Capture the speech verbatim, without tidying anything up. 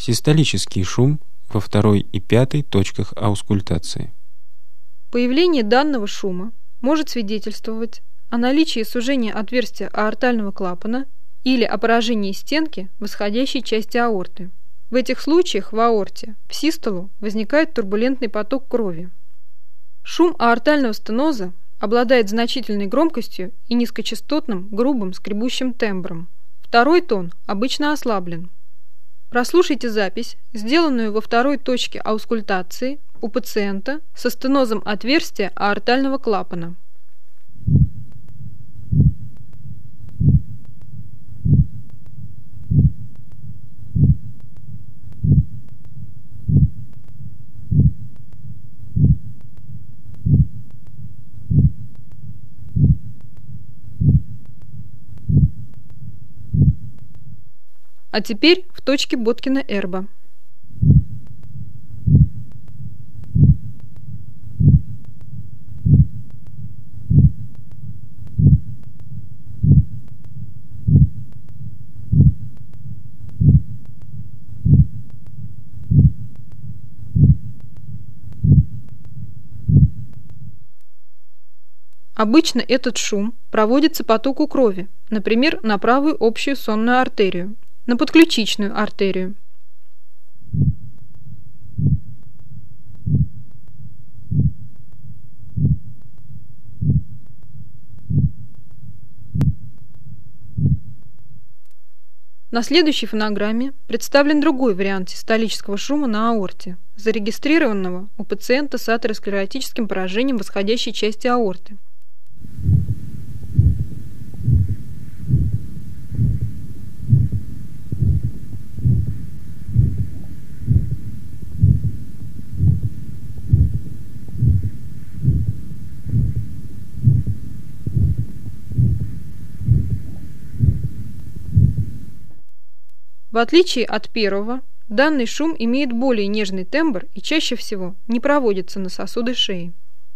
Систолический шум во второй и пятой точках аускультации. Появление данного шума может свидетельствовать о наличии сужения отверстия аортального клапана или о поражении стенки восходящей части аорты. В этих случаях в аорте, в систолу, возникает турбулентный поток крови. Шум аортального стеноза обладает значительной громкостью и низкочастотным, грубым, скребущим тембром. Второй тон обычно ослаблен. Прослушайте запись, сделанную во второй точке аускультации у пациента со стенозом отверстия аортального клапана. А теперь в точке Боткина-Эрба. Обычно этот шум проводится потоку крови, например, на правую общую сонную артерию, на подключичную артерию. На следующей фонограмме представлен другой вариант систолического шума на аорте, зарегистрированного у пациента с атеросклеротическим поражением восходящей части аорты. В отличие от первого, данный шум имеет более нежный тембр и чаще всего не проводится на сосуды шеи.